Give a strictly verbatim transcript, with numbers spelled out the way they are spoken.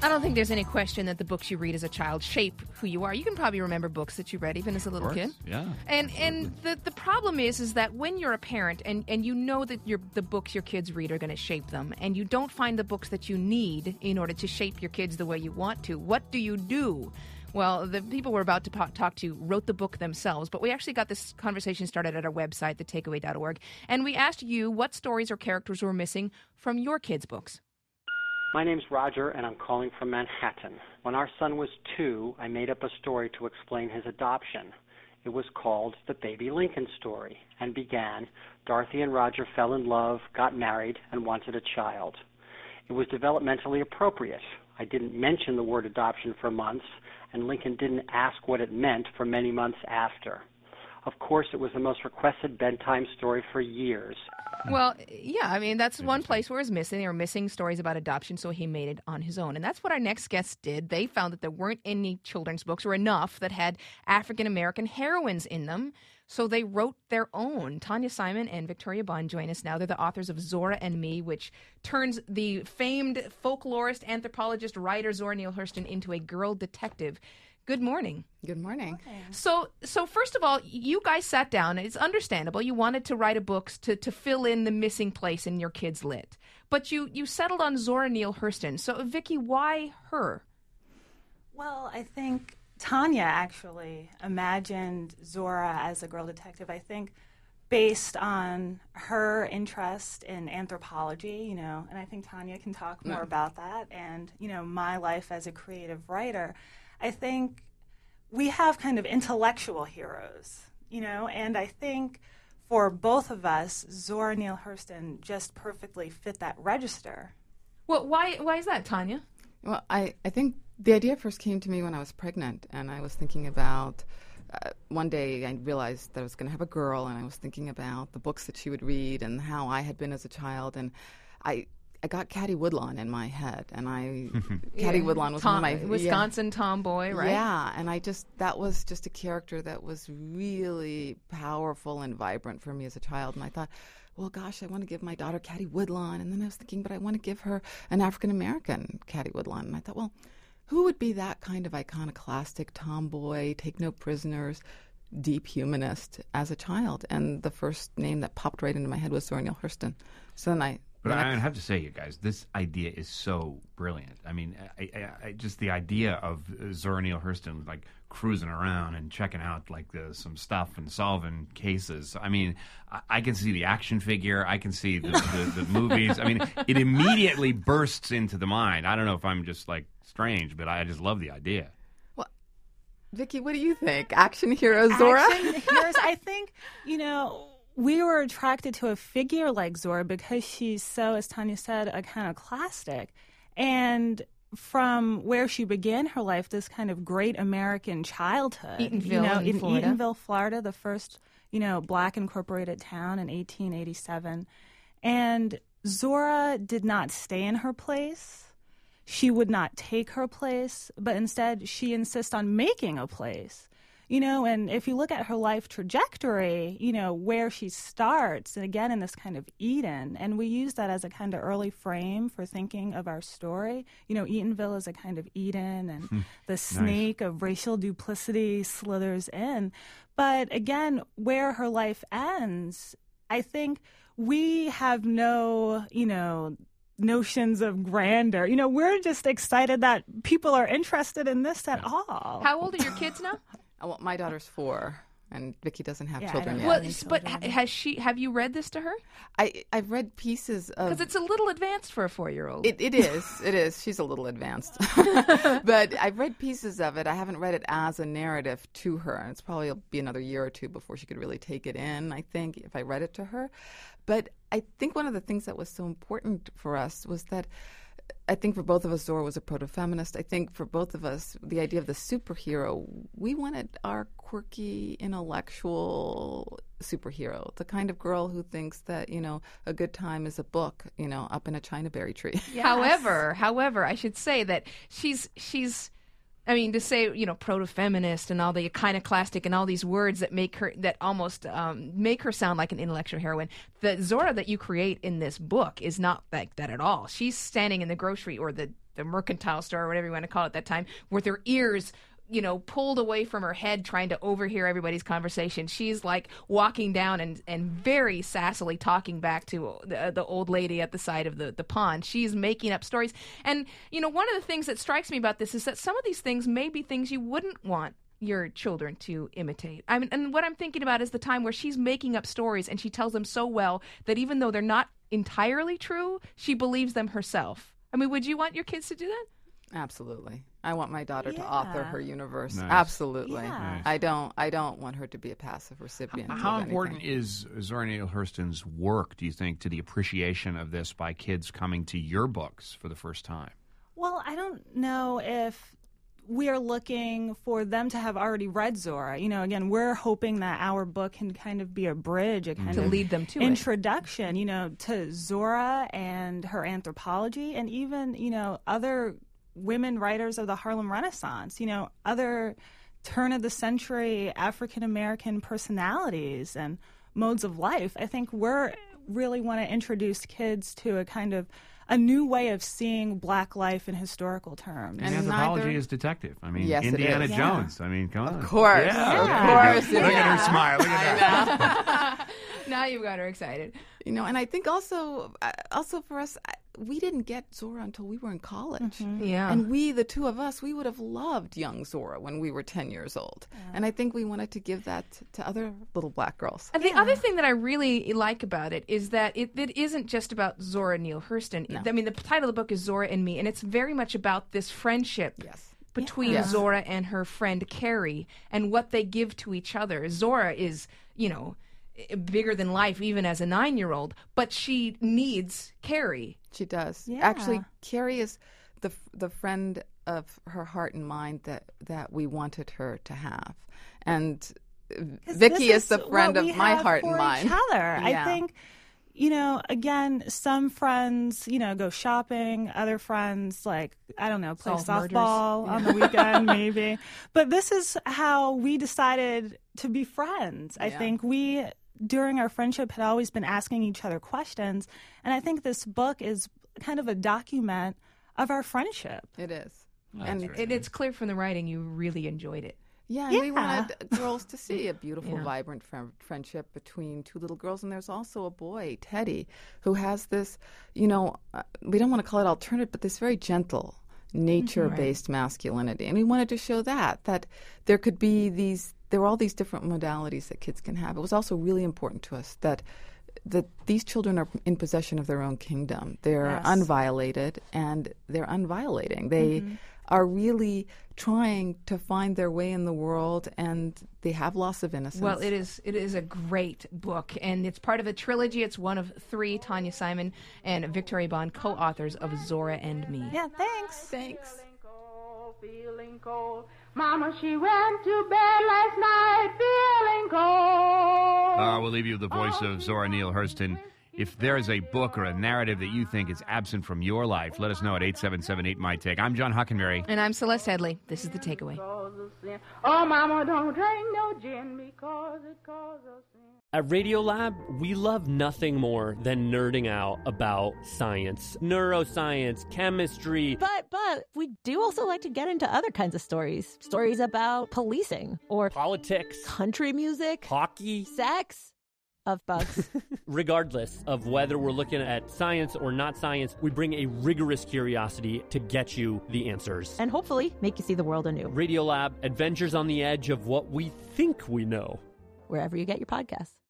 I don't think there's any question that the books you read as a child shape who you are. You can probably remember books that you read even as a little kid. Yeah. And and the, the problem is is that when you're a parent and, and you know that your the books your kids read are going to shape them, and you don't find the books that you need in order to shape your kids the way you want to, what do you do? Well, the people we're about to po- talk to wrote the book themselves, but we actually got this conversation started at our website, the takeaway dot org, and we asked you what stories or characters were missing from your kids' books. My name's Roger, and I'm calling from Manhattan. When our son was two, I made up a story to explain his adoption. It was called The Baby Lincoln Story and began, Dorothy and Roger fell in love, got married, and wanted a child. It was developmentally appropriate. I didn't mention the word adoption for months, and Lincoln didn't ask what it meant for many months after. Of course, it was the most requested bedtime story for years. Well, yeah, I mean, that's one place where it's missing. They were missing stories about adoption, so he made it on his own. And that's what our next guest did. They found that there weren't any children's books or enough that had African-American heroines in them, so they wrote their own. Tanya Simon and Victoria Bond join us now. They're the authors of Zora and Me, which turns the famed folklorist, anthropologist, writer Zora Neale Hurston into a girl detective. Good morning. Good morning. Okay. So, so first of all, you guys sat down. It's understandable. You wanted to write a book to, to fill in the missing place in your kids' lit. But you, you settled on Zora Neale Hurston. So, Vicki, why her? Well, I think Tanya actually imagined Zora as a girl detective, I think, based on her interest in anthropology, you know, and I think Tanya can talk more mm. about that, and, you know, my life as a creative writer. I think we have kind of intellectual heroes, you know, and I think for both of us, Zora Neale Hurston just perfectly fit that register. Well, why why is that, Tanya? Well, I, I think the idea first came to me when I was pregnant, and I was thinking about, uh, one day I realized that I was going to have a girl, and I was thinking about the books that she would read and how I had been as a child, and I... I got Caddy Woodlawn in my head, and I Caddy yeah. Woodlawn was Tom, one of my Wisconsin yeah. tomboy, right? Yeah, and I just that was just a character that was really powerful and vibrant for me as a child, and I thought, well, gosh, I want to give my daughter Caddy Woodlawn, and then I was thinking, but I want to give her an African American Caddy Woodlawn, and I thought, well, who would be that kind of iconoclastic tomboy, take no prisoners, deep humanist as a child? And the first name that popped right into my head was Zora Neale Hurston. So then I. But I have to say, you guys, this idea is so brilliant. I mean, I, I, I, just the idea of Zora Neale Hurston like cruising around and checking out like the, some stuff and solving cases. I mean, I, I can see the action figure. I can see the, the, the movies. I mean, it immediately bursts into the mind. I don't know if I'm just like strange, but I just love the idea. Well, Vicki, what do you think? Action hero Zora? Action heroes, I think, you know, we were attracted to a figure like Zora because she's so, as Tanya said, iconoclastic. And from where she began her life, this kind of great American childhood. Eatonville, you know, in, in Florida. Eatonville, Florida, the first, you know, black incorporated town in eighteen eighty-seven. And Zora did not stay in her place. She would not take her place, but instead she insists on making a place. You know, and if you look at her life trajectory, you know, where she starts, and again in this kind of Eden, and we use that as a kind of early frame for thinking of our story. You know, Eatonville is a kind of Eden, and hmm. the snake nice. of racial duplicity slithers in. But again, where her life ends, I think we have no, you know, notions of grandeur. You know, we're just excited that people are interested in this at all. How old are your kids now? Well, my daughter's four, and Vicki doesn't have yeah, children yet. Well, but has she? Have you read this to her? I I've read pieces of because it's a little advanced for a four-year-old. It it is. It is. She's a little advanced, but I've read pieces of it. I haven't read it as a narrative to her, and it's probably will be another year or two before she could really take it in. I think if I read it to her, but I think one of the things that was so important for us was that. I think for both of us, Zora was a proto-feminist. I think for both of us, the idea of the superhero, we wanted our quirky, intellectual superhero, the kind of girl who thinks that, you know, a good time is a book, you know, up in a China berry tree. Yes. However, however, I should say that she's she's I mean, to say, you know, proto-feminist and all the iconoclastic and all these words that make her, that almost um, make her sound like an intellectual heroine. The Zora that you create in this book is not like that at all. She's standing in the grocery or the, the mercantile store or whatever you want to call it at that time with her ears, you know, pulled away from her head trying to overhear everybody's conversation. She's like walking down and, and very sassily talking back to the, the old lady at the side of the, the pond. She's making up stories. And, you know, one of the things that strikes me about this is that some of these things may be things you wouldn't want your children to imitate. I mean, and what I'm thinking about is the time where she's making up stories and she tells them so well that even though they're not entirely true, she believes them herself. I mean, would you want your kids to do that? Absolutely. I want my daughter Yeah. to author her universe. Nice. Absolutely. Yeah. Nice. I don't I don't want her to be a passive recipient. How of important anything. is Zora Neale Hurston's work, do you think, to the appreciation of this by kids coming to your books for the first time? Well, I don't know if we're looking for them to have already read Zora. You know, again, we're hoping that our book can kind of be a bridge, a kind To of lead them to it. introduction, you know, to Zora and her anthropology, and even, you know, other women writers of the Harlem Renaissance, you know, other turn of the century African American personalities and modes of life. I think we're really want to introduce kids to a kind of a new way of seeing Black life in historical terms. And, And anthropology neither- is detective. I mean, Yes, it Indiana is. Yeah. Jones. I mean, come on. Of course. Yeah, Of there you course. go. Look at yeah. her smile. Look at that. Now you've got her excited. You know, and I think also, uh, also for us, I- we didn't get Zora until we were in college. Yeah. And we, the two of us, we would have loved young Zora when we were ten years old. And I think we wanted to give that t- to other little Black girls. And the other thing that I really like about it is that it, it isn't just about Zora Neale Hurston. I mean, the title of the book is Zora and Me, and it's very much about this friendship Yes. between Yes. Zora and her friend Carrie and what they give to each other. Zora is, you know, bigger than life even as a nine-year-old, but she needs Carrie. She does. Yeah. Actually, Carrie is the the friend of her heart and mind that, that we wanted her to have. And 'Cause Vicky this is the friend what of we my have heart for and mind. Each other. Yeah. I think, you know, again, some friends, you know, go shopping. Other friends, like, I don't know, play Solve murders. softball on the weekend, maybe. But this is how we decided to be friends. I Yeah. think we, during our friendship, had always been asking each other questions. And I think this book is kind of a document of our friendship. It is. Well, and that's It, it's clear from the writing you really enjoyed it. Yeah, and we Yeah. wanted girls to see a beautiful, Yeah. vibrant fri friendship between two little girls. And there's also a boy, Teddy, who has this, you know, uh, we don't want to call it alternative, but this very gentle, nature-based masculinity. And we wanted to show that, that there could be these, there are all these different modalities that kids can have. It was also really important to us that that these children are in possession of their own kingdom. They're Yes. unviolated, and they're unviolating. They Mm-hmm. are really trying to find their way in the world, and they have loss of innocence. Well, it is it is a great book, and it's part of a trilogy. It's one of three Tanya Simon and Victoria Bond co-authors of Zora and Me. Yeah, thanks. Thanks. Feeling cold, feeling cold. Mama, she went to bed last night feeling cold. Uh, we'll leave you with the voice of Zora Neale Hurston. If there is a book or a narrative that you think is absent from your life, let us know at eight seven seven eight, M Y T A K E. I'm John Hockenberry. And I'm Celeste Headley. This is The Takeaway. Cause of sin. Oh, Mama, don't drink no gin because it causes sin. At Radiolab, we love nothing more than nerding out about science, neuroscience, chemistry. But but we do also like to get into other kinds of stories. Stories about policing or Politics, country music, hockey. sex, of bugs. Regardless of whether we're looking at science or not science, we bring a rigorous curiosity to get you the answers. And hopefully make you see the world anew. Radiolab, adventures on the edge of what we think we know. Wherever you get your podcasts.